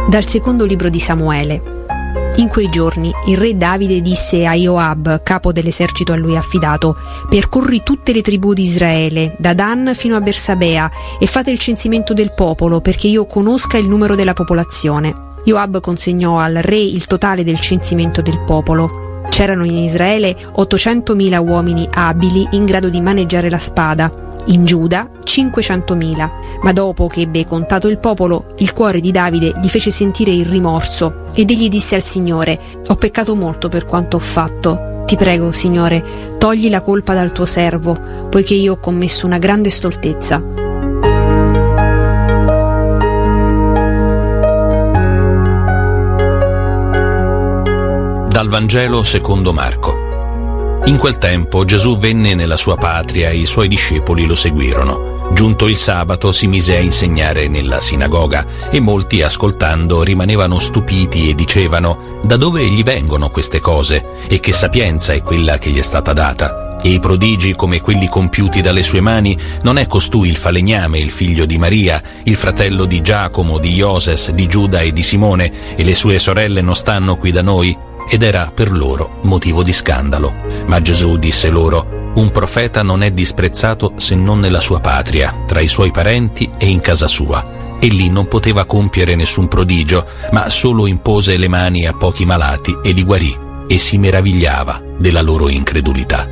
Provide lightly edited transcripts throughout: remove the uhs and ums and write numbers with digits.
Dal secondo libro di Samuele. In quei giorni il re Davide disse a Joab, capo dell'esercito a lui affidato: percorri tutte le tribù di Israele, da Dan fino a Bersabea, e fate il censimento del popolo, perché io conosca il numero della popolazione. Joab consegnò al re il totale del censimento del popolo. C'erano in Israele 800.000 uomini abili in grado di maneggiare la spada, in Giuda 500.000. Ma dopo che ebbe contato il popolo, il cuore di Davide gli fece sentire il rimorso ed egli disse al Signore: ho peccato molto per quanto ho fatto. Ti prego, Signore, togli la colpa dal tuo servo, poiché io ho commesso una grande stoltezza. Dal Vangelo secondo Marco. In quel tempo Gesù venne nella sua patria e i suoi discepoli lo seguirono. Giunto il sabato si mise a insegnare nella sinagoga e molti, ascoltando, rimanevano stupiti e dicevano: da dove gli vengono queste cose? E che sapienza è quella che gli è stata data? E i prodigi come quelli compiuti dalle sue mani, non è costui il falegname, il figlio di Maria, il fratello di Giacomo, di Ioses, di Giuda e di Simone, e le sue sorelle non stanno qui da noi? Ed era per loro motivo di scandalo. Ma Gesù disse loro: un profeta non è disprezzato se non nella sua patria, tra i suoi parenti e in casa sua. E lì non poteva compiere nessun prodigio, ma solo impose le mani a pochi malati e li guarì, e si meravigliava della loro incredulità.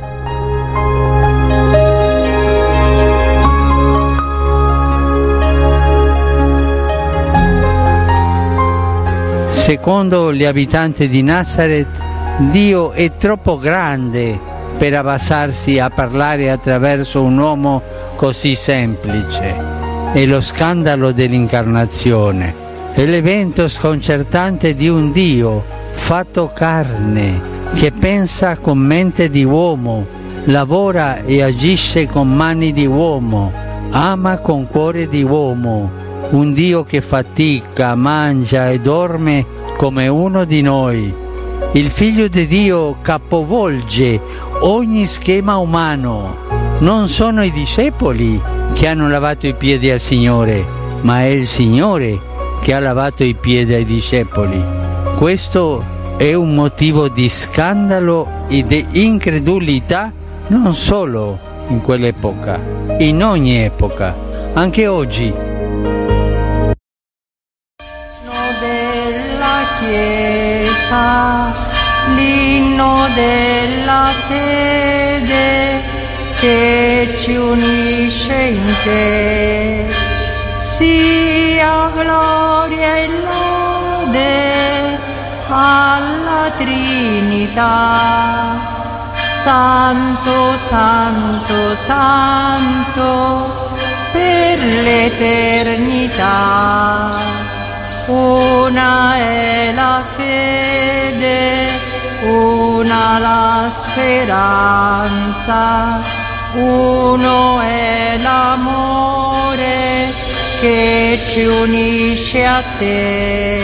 Secondo gli abitanti di Nazareth, Dio è troppo grande per abbassarsi a parlare attraverso un uomo così semplice. È lo scandalo dell'incarnazione, è l'evento sconcertante di un Dio fatto carne, che pensa con mente di uomo, lavora e agisce con mani di uomo, ama con cuore di uomo, un Dio che fatica, mangia e dorme come uno di noi. Il Figlio di Dio capovolge ogni schema umano. Non sono i discepoli che hanno lavato i piedi al Signore, ma è il Signore che ha lavato i piedi ai discepoli. Questo è un motivo di scandalo e di incredulità non solo in quell'epoca, in ogni epoca, anche oggi. Chiesa, l'inno della fede che ci unisce in te, sia gloria e lode alla Trinità. Santo, Santo, Santo per l'eternità. Una è la fede, una la speranza, uno è l'amore che ci unisce a te.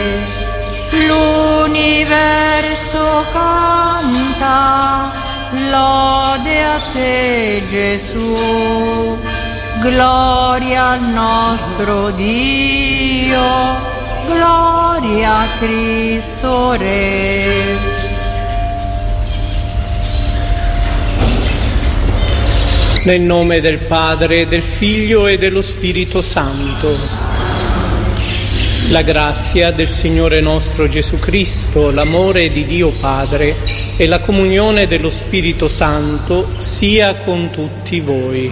L'universo canta lode a te, Gesù, gloria al nostro Dio. Gloria a Cristo Re. Nel nome del Padre, del Figlio e dello Spirito Santo. La grazia del Signore nostro Gesù Cristo, l'amore di Dio Padre e la comunione dello Spirito Santo sia con tutti voi.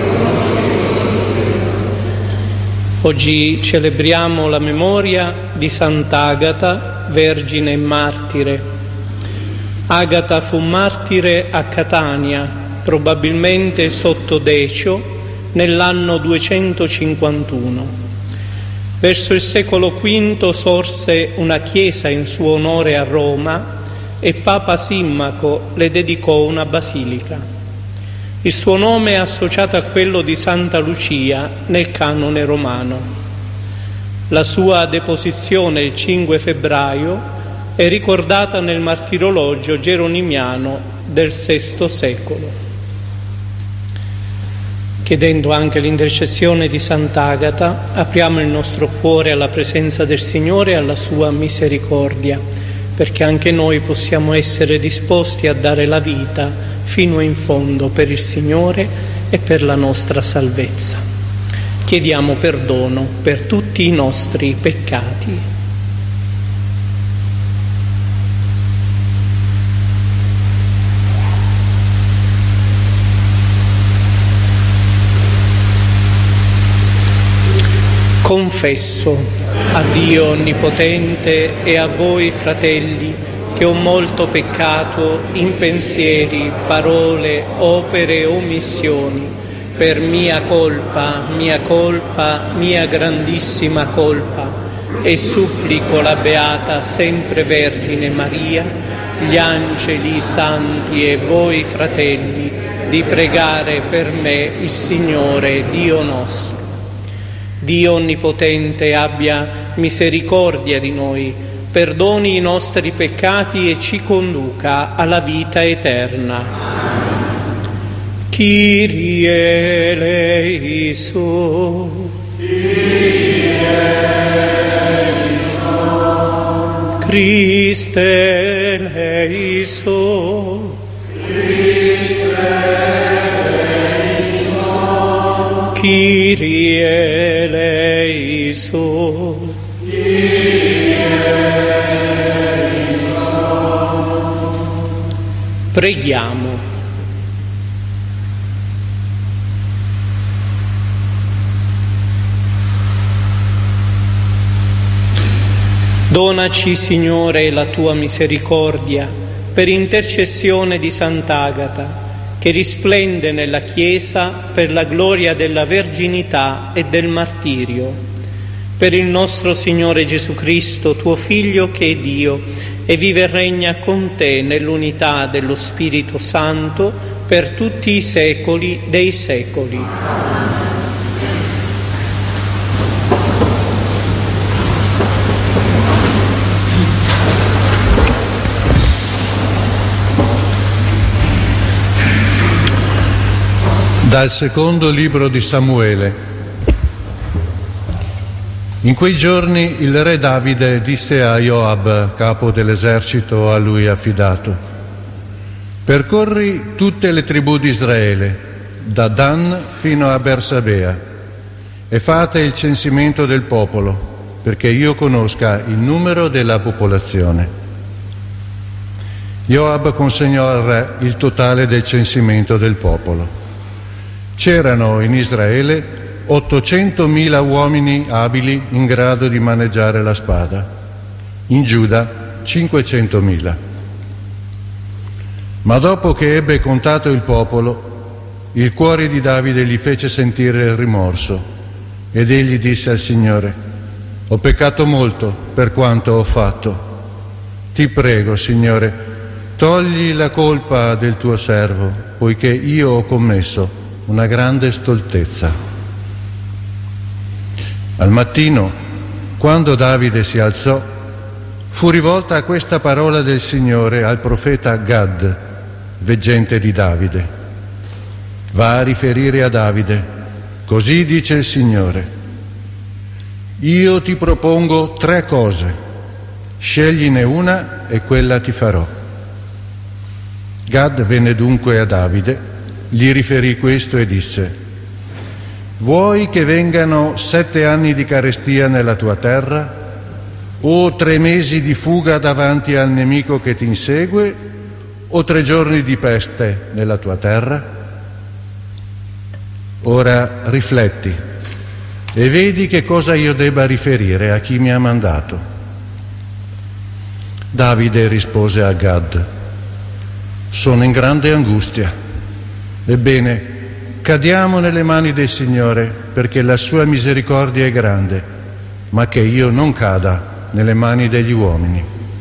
Oggi celebriamo la memoria di Sant'Agata, vergine e martire. Agata fu martire a Catania, probabilmente sotto Decio, nell'anno 251. Verso il secolo V sorse una chiesa in suo onore a Roma e Papa Simmaco le dedicò una basilica. Il suo nome è associato a quello di Santa Lucia nel canone romano. La sua deposizione il 5 febbraio è ricordata nel martirologio geronimiano del VI secolo. Chiedendo anche l'intercessione di Sant'Agata, apriamo il nostro cuore alla presenza del Signore e alla sua misericordia, perché anche noi possiamo essere disposti a dare la vita fino in fondo per il Signore e per la nostra salvezza. Chiediamo perdono per tutti i nostri peccati. Confesso a Dio Onnipotente e a voi, fratelli, che ho molto peccato in pensieri, parole, opere e omissioni, per mia colpa, mia grandissima colpa, e supplico la Beata Sempre Vergine Maria, gli angeli, i santi e voi, fratelli, di pregare per me il Signore Dio nostro. Dio Onnipotente abbia misericordia di noi, perdoni i nostri peccati e ci conduca alla vita eterna. Kyrie eleison. Kyrie eleison. Christe eleison. Christe eleison. Kyrie eleison. Preghiamo. Donaci, Signore, la tua misericordia per intercessione di Sant'Agata, che risplende nella Chiesa per la gloria della verginità e del martirio. Per il nostro Signore Gesù Cristo, tuo Figlio, che è Dio, e vive e regna con te nell'unità dello Spirito Santo per tutti i secoli dei secoli. Dal secondo libro di Samuele. In quei giorni il re Davide disse a Joab, capo dell'esercito a lui affidato: percorri tutte le tribù di Israele, da Dan fino a Bersabea, e fate il censimento del popolo, perché io conosca il numero della popolazione. Joab consegnò al re il totale del censimento del popolo. C'erano in Israele 800.000 uomini abili in grado di maneggiare la spada, in Giuda 500.000. Ma dopo che ebbe contato il popolo, il cuore di Davide gli fece sentire il rimorso, ed egli disse al Signore: ho peccato molto per quanto ho fatto. Ti prego, Signore, togli la colpa del tuo servo, poiché io ho commesso una grande stoltezza. Al mattino, quando Davide si alzò, fu rivolta questa parola del Signore al profeta Gad, veggente di Davide. Va a riferire a Davide: così dice il Signore, io ti propongo 3 cose, scegline una e quella ti farò. Gad venne dunque a Davide, gli riferì questo e disse: vuoi che vengano 7 anni di carestia nella tua terra, o 3 mesi di fuga davanti al nemico che ti insegue, o 3 giorni di peste nella tua terra? Ora rifletti e vedi che cosa io debba riferire a chi mi ha mandato. Davide rispose a Gad: sono in grande angustia. Ebbene, cadiamo nelle mani del Signore, perché la sua misericordia è grande, ma che io non cada nelle mani degli uomini.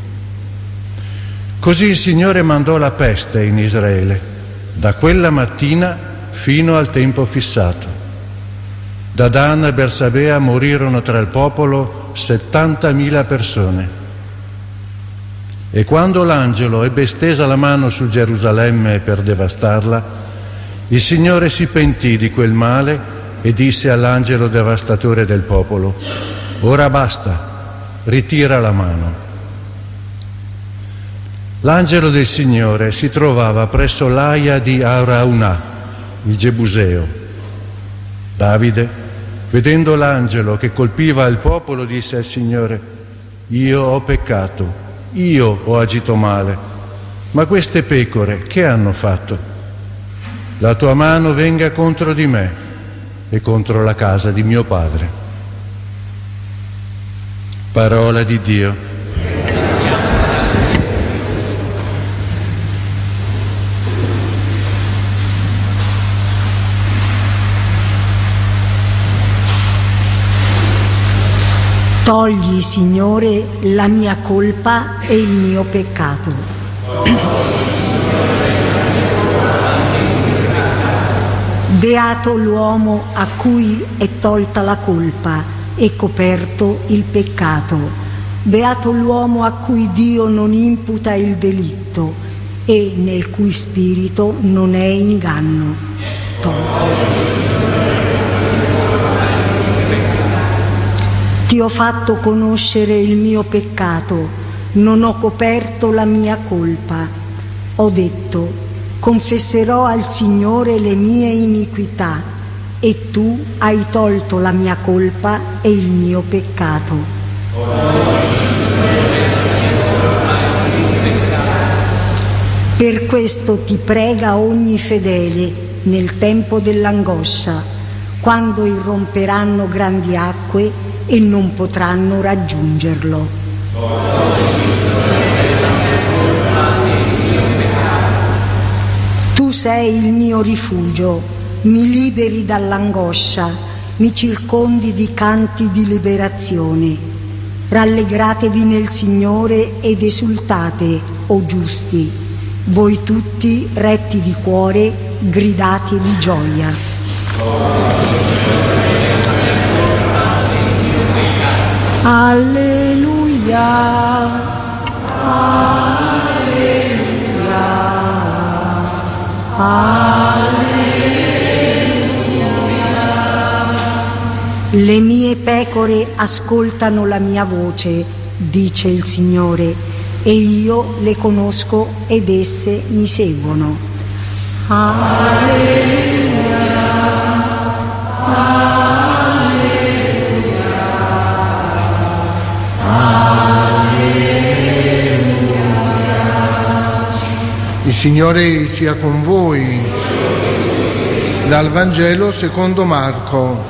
Così il Signore mandò la peste in Israele, da quella mattina fino al tempo fissato. Da Dan e Bersabea morirono tra il popolo 70.000 persone. E quando l'angelo ebbe stesa la mano su Gerusalemme per devastarla, Il Signore si pentì di quel male e disse all'angelo devastatore del popolo: ora basta, ritira la mano. L'angelo del Signore si trovava presso l'Aia di Araunah, il Gebuseo. Davide, vedendo l'angelo che colpiva il popolo, disse al Signore: io ho peccato, io ho agito male, ma queste pecore che hanno fatto? La tua mano venga contro di me e contro la casa di mio padre. Parola di Dio. Togli, Signore, la mia colpa e il mio peccato. Beato l'uomo a cui è tolta la colpa e coperto il peccato. Beato l'uomo a cui Dio non imputa il delitto e nel cui spirito non è inganno. Ti ho fatto conoscere il mio peccato, non ho coperto la mia colpa. Ho detto: confesserò al Signore le mie iniquità, e tu hai tolto la mia colpa e il mio peccato. Per questo ti prega ogni fedele nel tempo dell'angoscia, quando irromperanno grandi acque e non potranno raggiungerlo. Tu sei il mio rifugio, mi liberi dall'angoscia, mi circondi di canti di liberazione. Rallegratevi nel Signore ed esultate, o giusti, voi tutti retti di cuore, gridate di gioia. Alleluia. Le mie pecore ascoltano la mia voce, dice il Signore, e io le conosco ed esse mi seguono. Alleluia, alleluia, alleluia. Il Signore sia con voi. Dal Vangelo secondo Marco.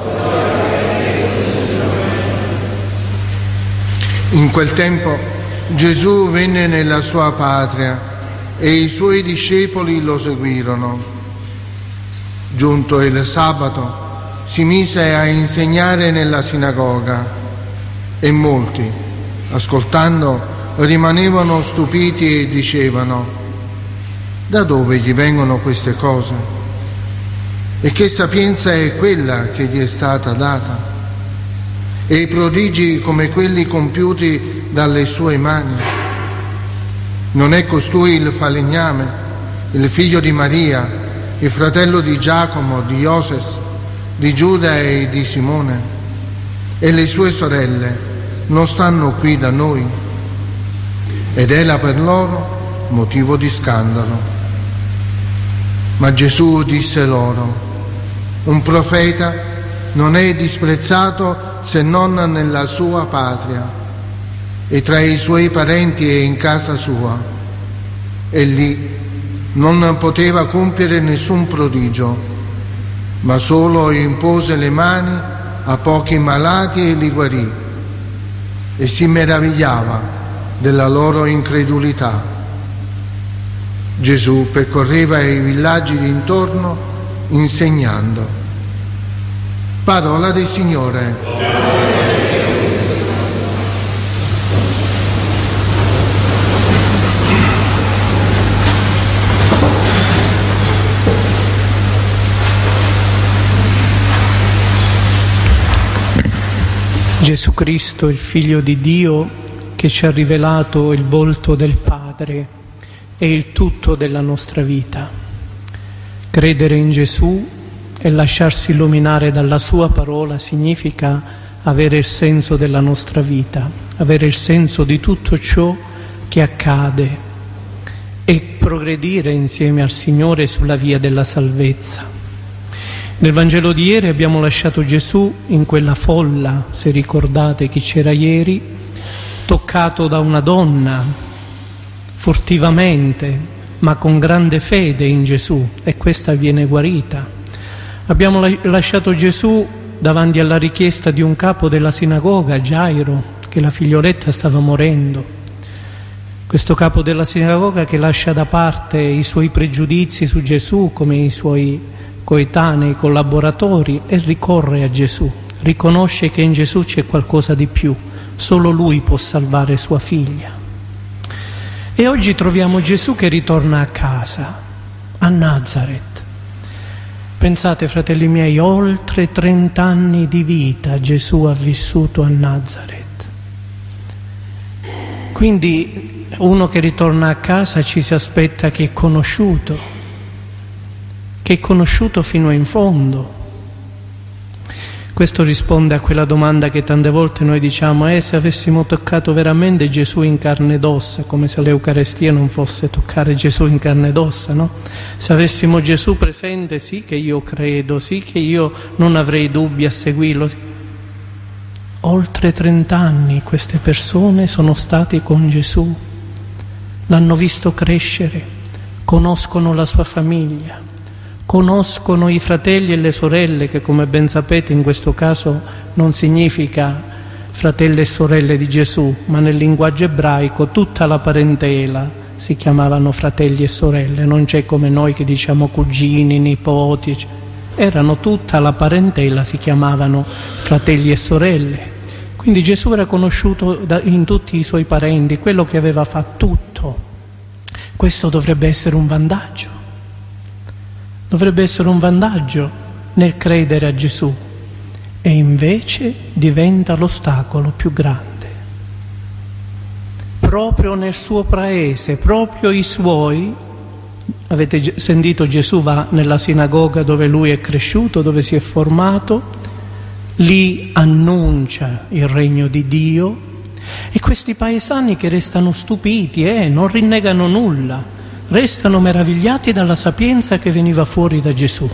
In quel tempo Gesù venne nella sua patria e i suoi discepoli lo seguirono. Giunto il sabato, si mise a insegnare nella sinagoga e molti, ascoltando, rimanevano stupiti e dicevano: da dove gli vengono queste cose? E che sapienza è quella che gli è stata data? E prodigi come quelli compiuti dalle sue mani? Non è costui il falegname, il figlio di Maria, il fratello di Giacomo, di Ioses, di Giuda e di Simone? E le sue sorelle non stanno qui da noi? Ed era per loro motivo di scandalo. Ma Gesù disse loro: un profeta non è disprezzato se non nella sua patria e tra i suoi parenti e in casa sua. E lì non poteva compiere nessun prodigio, ma solo impose le mani a pochi malati e li guarì, e si meravigliava della loro incredulità. Gesù percorreva i villaggi d'intorno insegnando. Parola del Signore. Gesù Cristo, il Figlio di Dio, che ci ha rivelato il volto del Padre e il tutto della nostra vita. Credere in Gesù e lasciarsi illuminare dalla sua parola significa avere il senso della nostra vita, avere il senso di tutto ciò che accade e progredire insieme al Signore sulla via della salvezza. Nel Vangelo di ieri abbiamo lasciato Gesù in quella folla, se ricordate chi c'era ieri, toccato da una donna furtivamente, ma con grande fede in Gesù, e questa viene guarita. Abbiamo lasciato Gesù davanti alla richiesta di un capo della sinagoga, Gairo, che la figlioletta stava morendo. Questo capo della sinagoga che lascia da parte i suoi pregiudizi su Gesù come i suoi coetanei, collaboratori, e ricorre a Gesù, riconosce che in Gesù c'è qualcosa di più, solo Lui può salvare sua figlia. E oggi troviamo Gesù che ritorna a casa, a Nazareth. Pensate, fratelli miei, oltre 30 anni di vita Gesù ha vissuto a Nazareth. Quindi uno che ritorna a casa ci si aspetta che è conosciuto fino in fondo. Questo risponde a quella domanda che tante volte noi diciamo: se avessimo toccato veramente Gesù in carne ed ossa, come se l'Eucarestia non fosse toccare Gesù in carne ed ossa, no? Se avessimo Gesù presente, sì che io credo, sì che io non avrei dubbi a seguirlo. Oltre 30 anni queste persone sono state con Gesù, l'hanno visto crescere, conoscono la sua famiglia, conoscono i fratelli e le sorelle, che come ben sapete in questo caso non significa fratelli e sorelle di Gesù, ma nel linguaggio ebraico tutta la parentela si chiamavano fratelli e sorelle, non c'è come noi che diciamo cugini, nipoti, erano tutta la parentela, si chiamavano fratelli e sorelle. Quindi Gesù era conosciuto in tutti i suoi parenti, quello che aveva fatto tutto. Questo dovrebbe essere un vantaggio. Dovrebbe essere un vantaggio nel credere a Gesù, e invece diventa l'ostacolo più grande. Proprio nel suo paese, proprio i suoi, avete sentito, Gesù va nella sinagoga dove lui è cresciuto, dove si è formato, lì annuncia il regno di Dio, e questi paesani che restano stupiti, non rinnegano nulla, restano meravigliati dalla sapienza che veniva fuori da Gesù.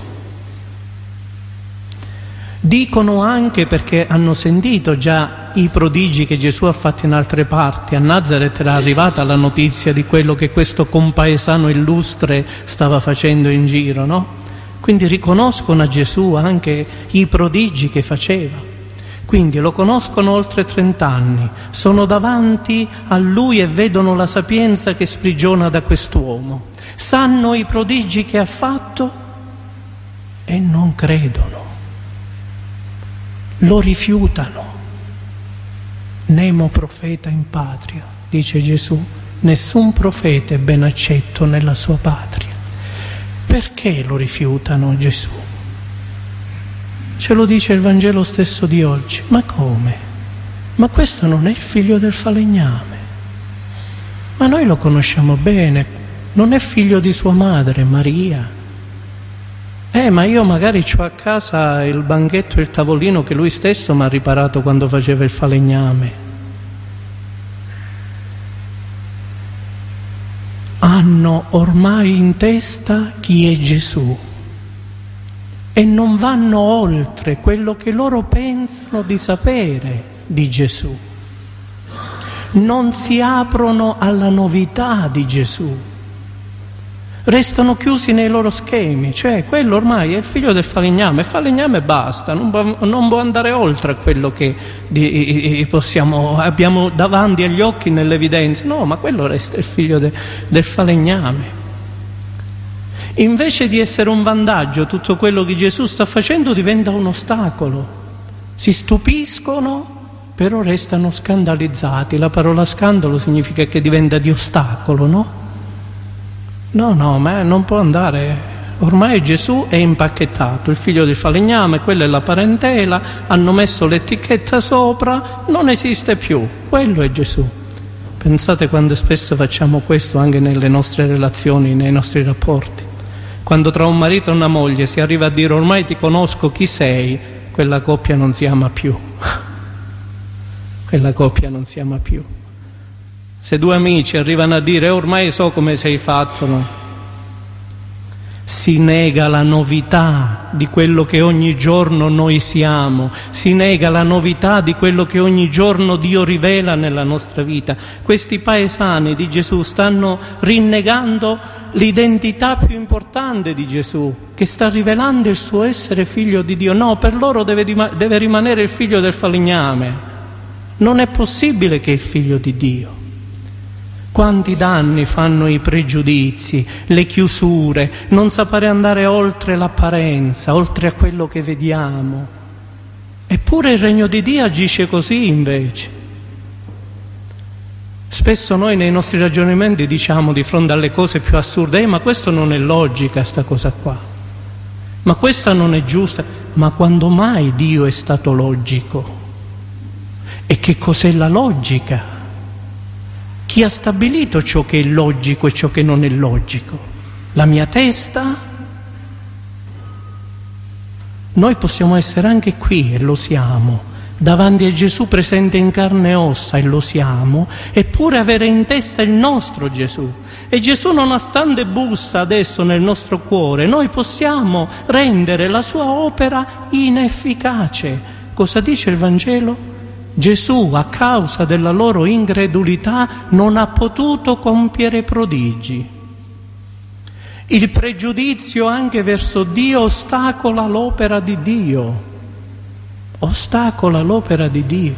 Dicono anche, perché hanno sentito già i prodigi che Gesù ha fatto in altre parti, a Nazareth era arrivata la notizia di quello che questo compaesano illustre stava facendo in giro, no? Quindi riconoscono a Gesù anche i prodigi che faceva. Quindi lo conoscono oltre 30 anni, sono davanti a lui e vedono la sapienza che sprigiona da quest'uomo, sanno i prodigi che ha fatto e non credono, lo rifiutano. Nemo profeta in patria, dice Gesù, nessun profeta è ben accetto nella sua patria. Perché lo rifiutano Gesù? Ce lo dice il Vangelo stesso di oggi. Ma come? Ma questo non è il figlio del falegname? Ma noi lo conosciamo bene, non è figlio di sua madre, Maria? Ma io magari c'ho a casa il banchetto e il tavolino che lui stesso mi ha riparato quando faceva il falegname. Hanno ormai in testa chi è Gesù e non vanno oltre quello che loro pensano di sapere di Gesù. Non si aprono alla novità di Gesù. Restano chiusi nei loro schemi, cioè quello ormai è il figlio del falegname, il falegname basta, non può andare oltre a quello che abbiamo davanti agli occhi nell'evidenza. No, ma quello resta il figlio del falegname. Invece di essere un vantaggio, tutto quello che Gesù sta facendo diventa un ostacolo. Si stupiscono, però restano scandalizzati. La parola scandalo significa che diventa di ostacolo, no? No, ma non può andare. Ormai Gesù è impacchettato, il figlio del falegname, quella è la parentela, hanno messo l'etichetta sopra, non esiste più, quello è Gesù. Pensate quando spesso facciamo questo anche nelle nostre relazioni, nei nostri rapporti. Quando tra un marito e una moglie si arriva a dire ormai ti conosco chi sei, quella coppia non si ama più. Quella coppia non si ama più. Se due amici arrivano a dire ormai so come sei fatto, no? Si nega la novità di quello che ogni giorno noi siamo, si nega la novità di quello che ogni giorno Dio rivela nella nostra vita. Questi paesani di Gesù stanno rinnegando l'identità più importante di Gesù, che sta rivelando il suo essere figlio di Dio. No, per loro deve rimanere il figlio del falegname. Non è possibile che è il figlio di Dio. Quanti danni fanno i pregiudizi, le chiusure, non sapere andare oltre l'apparenza, oltre a quello che vediamo. Eppure il regno di Dio agisce così invece. Spesso noi nei nostri ragionamenti diciamo di fronte alle cose più assurde, ma questo non è logica, sta cosa qua. Ma questa non è giusta. Ma quando mai Dio è stato logico? E che cos'è la logica? Chi ha stabilito ciò che è logico e ciò che non è logico? La mia testa? Noi possiamo essere anche qui, e lo siamo, davanti a Gesù presente in carne e ossa, e lo siamo, eppure avere in testa il nostro Gesù. E Gesù, nonostante bussa adesso nel nostro cuore, noi possiamo rendere la sua opera inefficace. Cosa dice il Vangelo? Gesù, a causa della loro incredulità, non ha potuto compiere prodigi. Il pregiudizio anche verso Dio ostacola l'opera di Dio. Ostacola l'opera di Dio.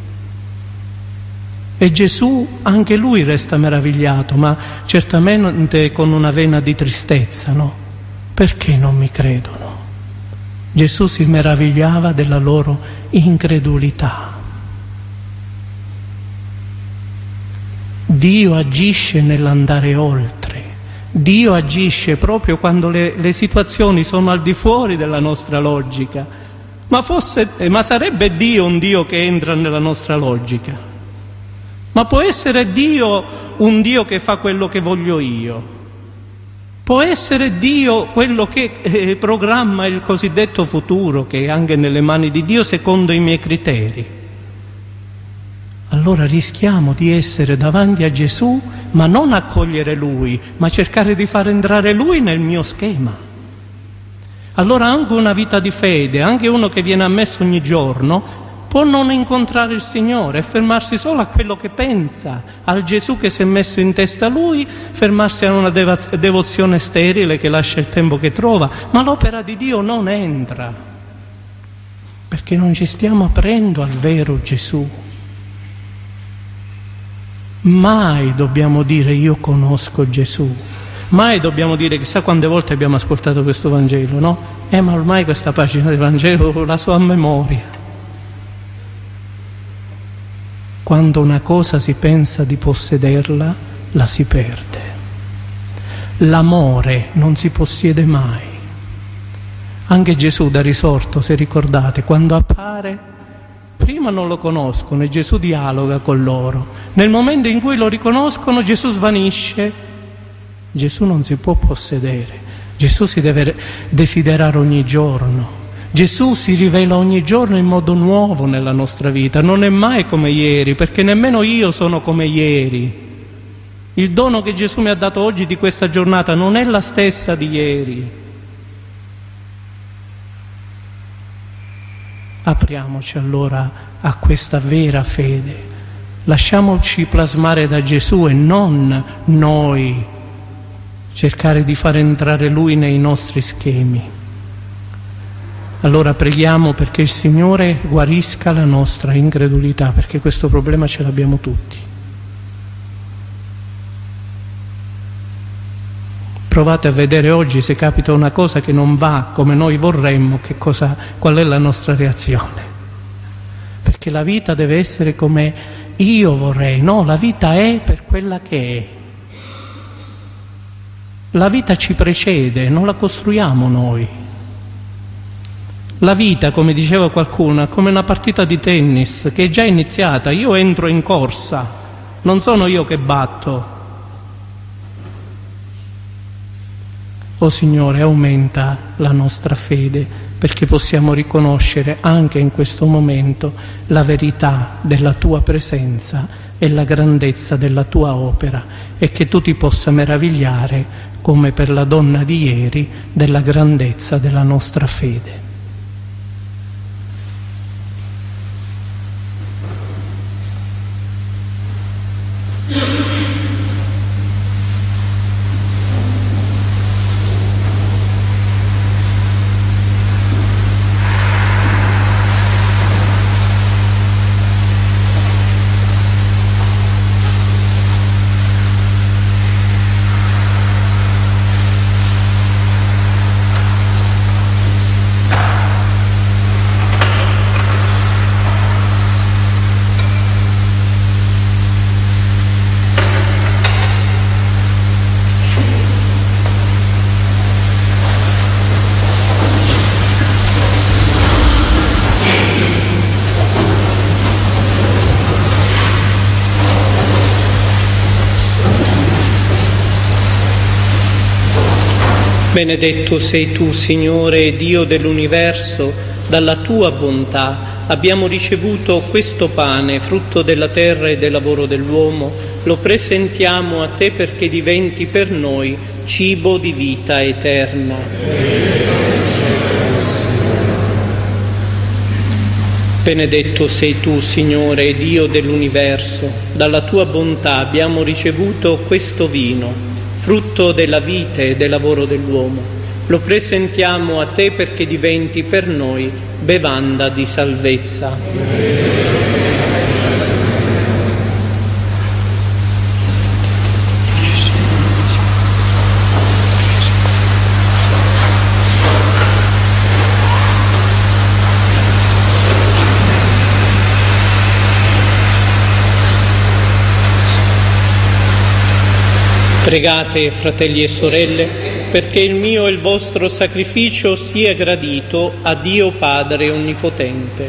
E Gesù, anche lui resta meravigliato, ma certamente con una vena di tristezza, no? Perché non mi credono? Gesù si meravigliava della loro incredulità. Dio agisce nell'andare oltre, Dio agisce proprio quando le situazioni sono al di fuori della nostra logica. Ma sarebbe Dio un Dio che entra nella nostra logica? Ma può essere Dio un Dio che fa quello che voglio io? Può essere Dio quello che programma il cosiddetto futuro, che è anche nelle mani di Dio secondo i miei criteri? Allora rischiamo di essere davanti a Gesù, ma non accogliere Lui, ma cercare di far entrare Lui nel mio schema. Allora anche una vita di fede, anche uno che viene ammesso ogni giorno, può non incontrare il Signore e fermarsi solo a quello che pensa, al Gesù che si è messo in testa Lui, fermarsi a una devozione sterile che lascia il tempo che trova, ma l'opera di Dio non entra, perché non ci stiamo aprendo al vero Gesù. Mai dobbiamo dire io conosco Gesù, mai dobbiamo dire chissà quante volte abbiamo ascoltato questo Vangelo, no? Ma ormai questa pagina del Vangelo la so a memoria. Quando una cosa si pensa di possederla, la si perde. L'amore non si possiede mai. Anche Gesù da risorto, se ricordate, quando appare, prima non lo conoscono e Gesù dialoga con loro. Nel momento in cui lo riconoscono, Gesù svanisce. Gesù non si può possedere. Gesù si deve desiderare ogni giorno. Gesù si rivela ogni giorno in modo nuovo nella nostra vita. Non è mai come ieri, perché nemmeno io sono come ieri. Il dono che Gesù mi ha dato oggi di questa giornata non è la stessa di ieri. Apriamoci allora a questa vera fede, lasciamoci plasmare da Gesù e non noi cercare di far entrare Lui nei nostri schemi. Allora preghiamo perché il Signore guarisca la nostra incredulità, perché questo problema ce l'abbiamo tutti. Provate a vedere oggi, se capita una cosa che non va come noi vorremmo, qual è la nostra reazione. Perché la vita deve essere come io vorrei, no, la vita è per quella che è. La vita ci precede, non la costruiamo noi. La vita, come diceva qualcuno, è come una partita di tennis che è già iniziata, io entro in corsa, non sono io che batto. O Signore, aumenta la nostra fede, perché possiamo riconoscere anche in questo momento la verità della Tua presenza e la grandezza della Tua opera, e che Tu ti possa meravigliare, come per la donna di ieri, della grandezza della nostra fede. Benedetto sei Tu, Signore, Dio dell'universo, dalla Tua bontà abbiamo ricevuto questo pane, frutto della terra e del lavoro dell'uomo, lo presentiamo a Te perché diventi per noi cibo di vita eterna. Benedetto sei Tu, Signore, Dio dell'universo, dalla Tua bontà abbiamo ricevuto questo vino, frutto della vite e del lavoro dell'uomo. Lo presentiamo a Te perché diventi per noi bevanda di salvezza. Pregate, fratelli e sorelle, perché il mio e il vostro sacrificio sia gradito a Dio Padre Onnipotente.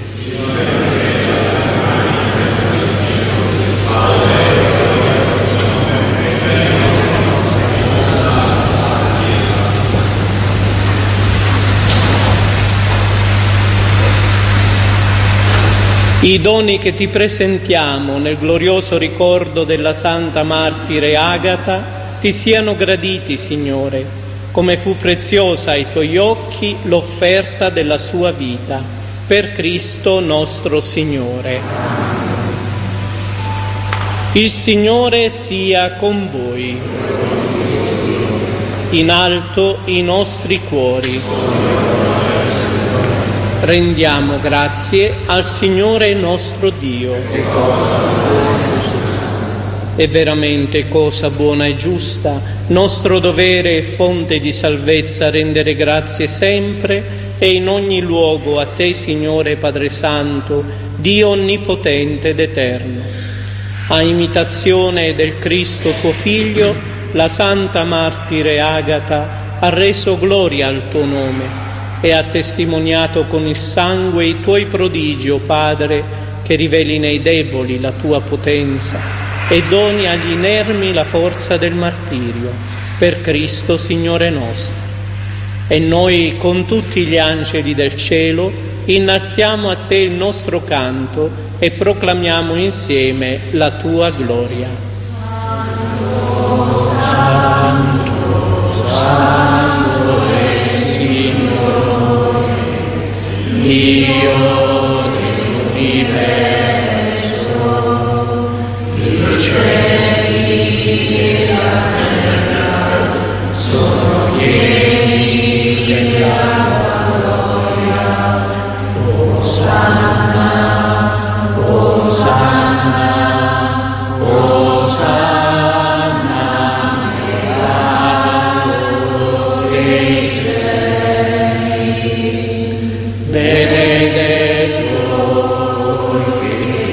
I doni che Ti presentiamo nel glorioso ricordo della Santa Martire Agata Ti siano graditi, Signore, come fu preziosa ai Tuoi occhi l'offerta della sua vita, per Cristo nostro Signore. Il Signore sia con voi. In alto i nostri cuori. Rendiamo grazie al Signore nostro Dio. È veramente cosa buona e giusta, nostro dovere e fonte di salvezza rendere grazie sempre e in ogni luogo a Te, Signore Padre Santo, Dio onnipotente ed eterno. A imitazione del Cristo Tuo Figlio, la Santa Martire Agata ha reso gloria al Tuo nome e ha testimoniato con il sangue i Tuoi prodigi, o Padre, che riveli nei deboli la Tua potenza e doni agli inermi la forza del martirio, per Cristo Signore nostro. E noi, con tutti gli angeli del cielo, innalziamo a Te il nostro canto e proclamiamo insieme la Tua gloria. Santo, Santo è il Signore, Dio dell'universo. I cieli e la terra sono pieni della gloria. Osanna, Osanna, Osanna nell'alto dei cieli. Benedetto colui che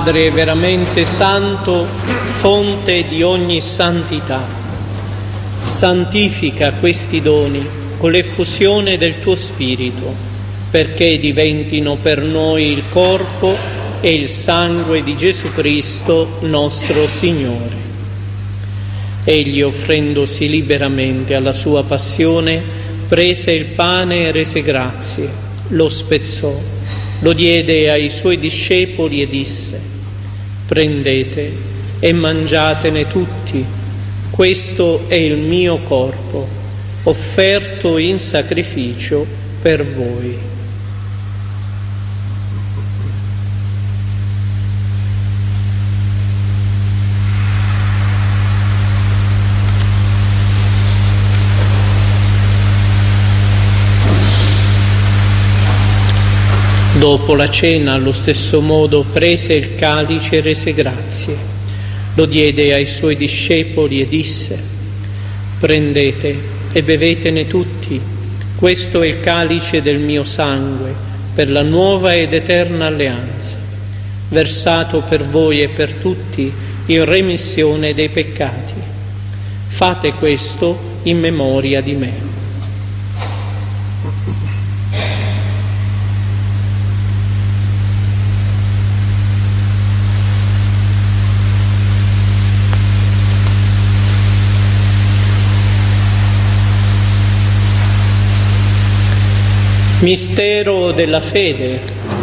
Padre veramente santo, fonte di ogni santità, santifica questi doni con l'effusione del tuo Spirito, perché diventino per noi il corpo e il sangue di Gesù Cristo, nostro Signore. Egli, offrendosi liberamente alla sua passione, prese il pane e rese grazie, lo spezzò, lo diede ai suoi discepoli e disse: prendete e mangiatene tutti, questo è il mio corpo, offerto in sacrificio per voi. Dopo la cena, allo stesso modo, prese il calice e rese grazie. Lo diede ai suoi discepoli e disse: prendete e bevetene tutti, questo è il calice del mio sangue, per la nuova ed eterna alleanza, versato per voi e per tutti in remissione dei peccati. Fate questo in memoria di me. Mistero della fede.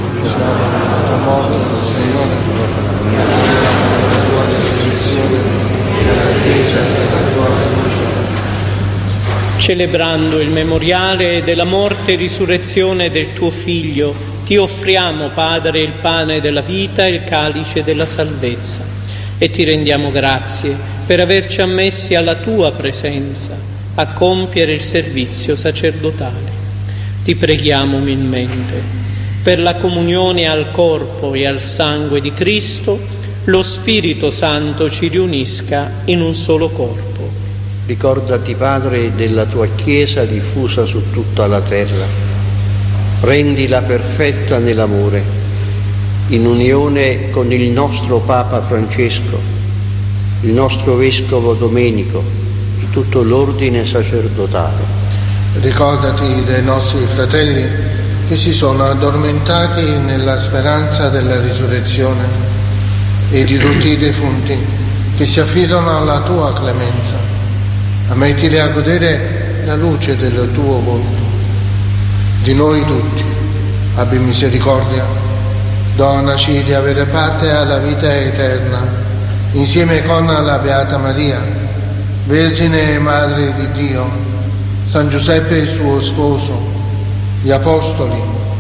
Celebrando il memoriale della morte e risurrezione del tuo Figlio, ti offriamo, Padre, il pane della vita e il calice della salvezza, e ti rendiamo grazie per averci ammessi alla tua presenza a compiere il servizio sacerdotale. Ti preghiamo umilmente, per la comunione al corpo e al sangue di Cristo, lo Spirito Santo ci riunisca in un solo corpo. Ricordati, Padre, della tua Chiesa diffusa su tutta la terra. Rendila perfetta nell'amore, in unione con il nostro Papa Francesco, il nostro Vescovo Domenico e tutto l'ordine sacerdotale. Ricordati dei nostri fratelli che si sono addormentati nella speranza della risurrezione e di tutti i defunti che si affidano alla tua clemenza. Ammettili a godere la luce del tuo volto. Di noi tutti abbi misericordia. Donaci di avere parte alla vita eterna, insieme con la Beata Maria, Vergine e Madre di Dio, San Giuseppe il suo sposo, gli Apostoli,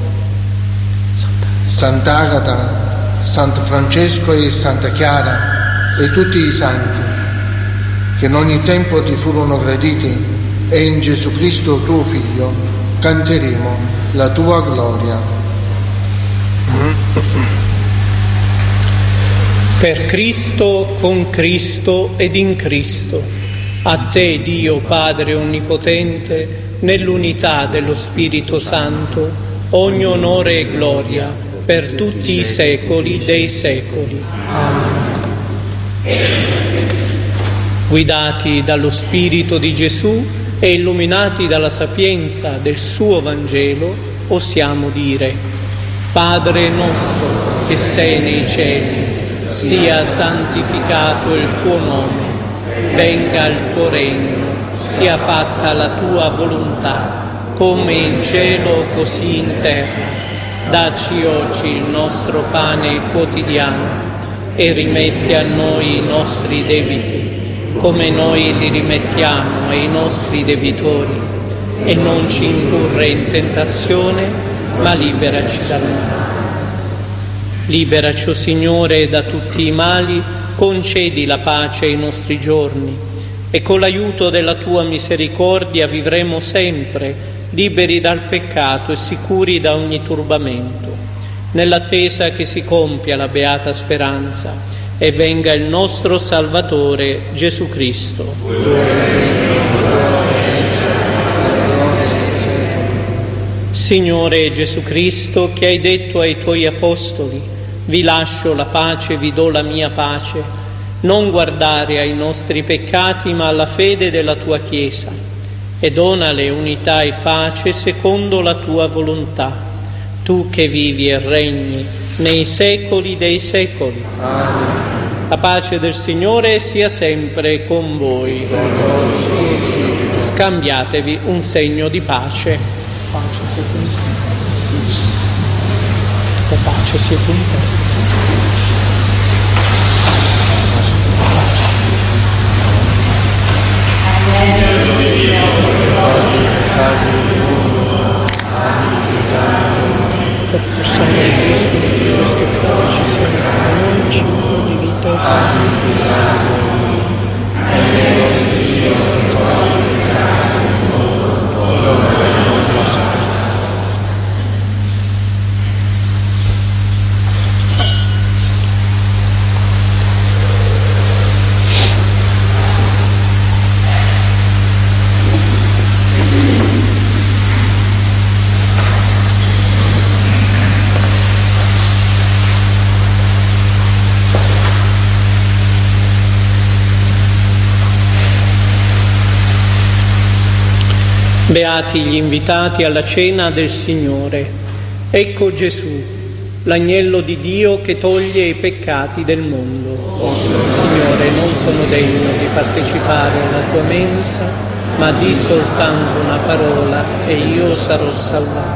Sant'Agata, Sant Francesco e Santa Chiara e tutti i santi che in ogni tempo ti furono graditi, e in Gesù Cristo tuo Figlio canteremo la tua gloria. Per Cristo, con Cristo ed in Cristo, a te, Dio Padre Onnipotente, nell'unità dello Spirito Santo, ogni onore e gloria per tutti i secoli dei secoli. Guidati dallo Spirito di Gesù e illuminati dalla sapienza del suo Vangelo, osiamo dire: Padre nostro che sei nei cieli, sia santificato il tuo nome. Venga il tuo regno, sia fatta la tua volontà, come in cielo così in terra. Dacci oggi il nostro pane quotidiano e rimetti a noi i nostri debiti, come noi li rimettiamo ai nostri debitori, e non ci indurre in tentazione, ma liberaci dal male. Liberaci, o Signore, da tutti i mali. Concedi la pace ai nostri giorni e con l'aiuto della tua misericordia vivremo sempre liberi dal peccato e sicuri da ogni turbamento, nell'attesa che si compia la beata speranza e venga il nostro Salvatore Gesù Cristo. Signore Gesù Cristo, che hai detto ai tuoi apostoli: Vi lascio la pace, vi do la mia pace. Non guardare ai nostri peccati, ma alla fede della tua Chiesa, e donale unità e pace secondo la tua volontà, tu che vivi e regni nei secoli dei secoli. Amen. La pace del Signore sia sempre con voi. Scambiatevi un segno di pace. Pace sia con te. Per possano di questo croce sia noi cibo di vita eterna. Beati gli invitati alla cena del Signore. Ecco Gesù, l'agnello di Dio che toglie i peccati del mondo. Signore, non sono degno di partecipare alla tua mensa, ma di soltanto una parola e io sarò salvato.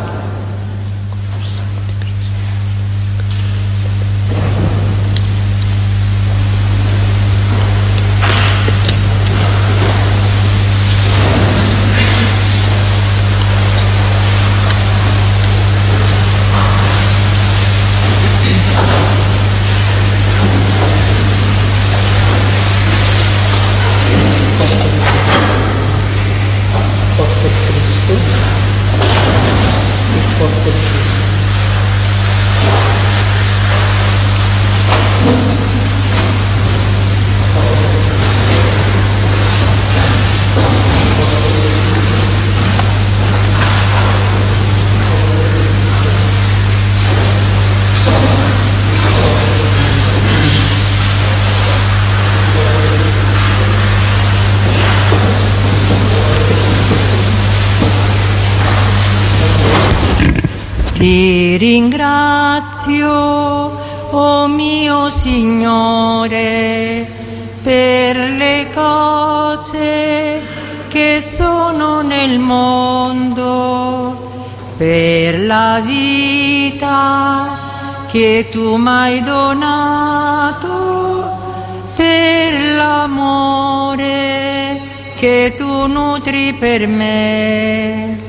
Ti ringrazio, o mio Signore, per le cose che sono nel mondo, per la vita che tu m'hai donato, per l'amore che tu nutri per me.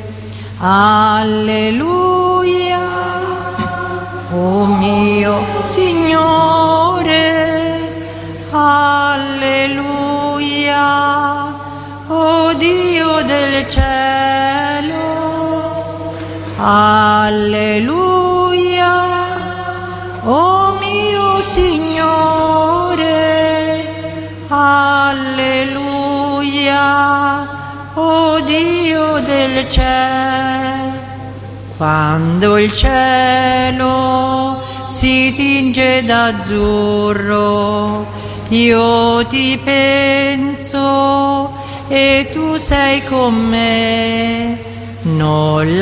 Alleluia, o mio Signore, alleluia, o Dio del cielo, alleluia, o mio Signore, alleluia, o Dio del cielo. Quando il cielo si tinge d'azzurro, io ti penso e tu sei con me. Non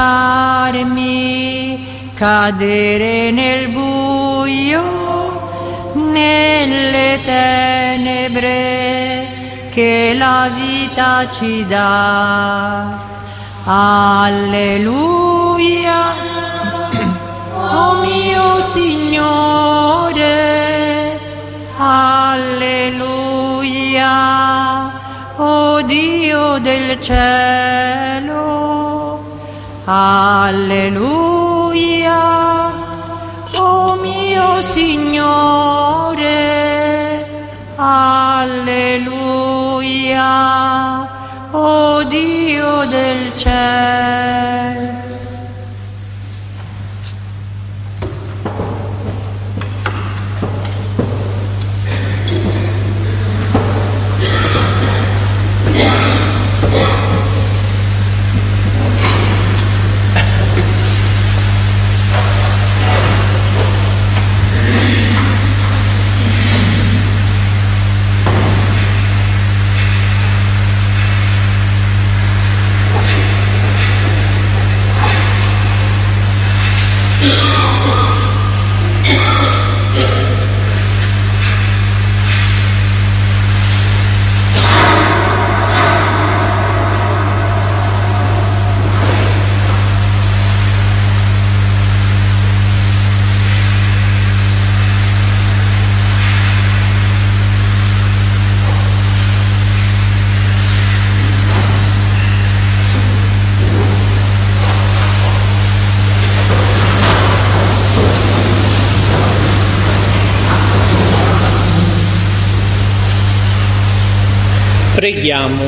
lasciarmi cadere nel buio, nelle tenebre che la vita ci dà. Alleluia, o mio Signore, alleluia, o Dio del cielo, alleluia, o mio Signore, alleluia, o Dio del cielo. Preghiamo.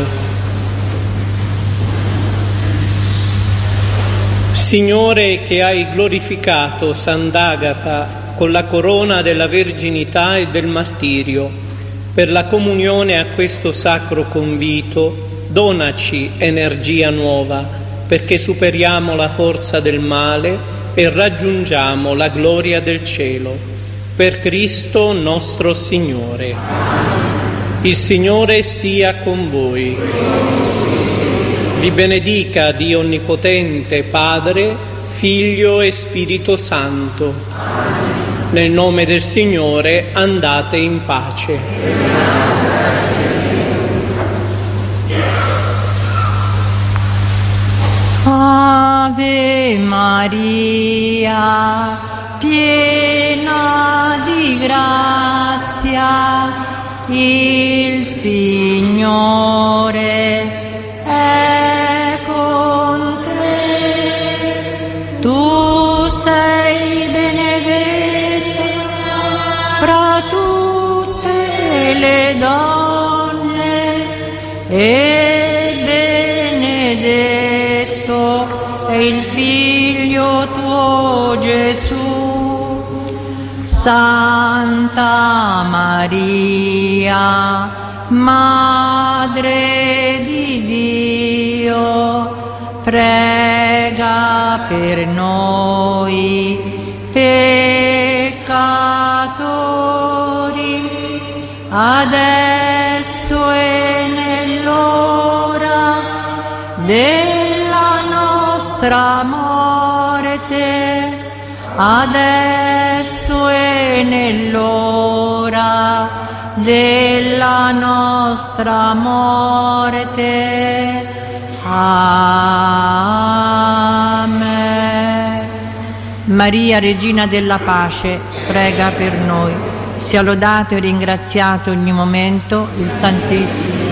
Signore, che hai glorificato Sant'Agata con la corona della verginità e del martirio, per la comunione a questo sacro convito, donaci energia nuova, perché superiamo la forza del male e raggiungiamo la gloria del cielo. Per Cristo nostro Signore. Il Signore sia con voi. Vi benedica Dio Onnipotente, Padre, Figlio e Spirito Santo. Nel nome del Signore andate in pace. Ave Maria, piena di grazia, il Signore è con te. Tu sei benedetta fra tutte le donne e benedetto è il Figlio tuo Gesù. Santa Maria, Madre di Dio, prega per noi peccatori, adesso e nell'ora della nostra morte, adesso e nell'ora della nostra morte. Amen. Maria, Regina della Pace, prega per noi. Sia lodato e ringraziato ogni momento il Santissimo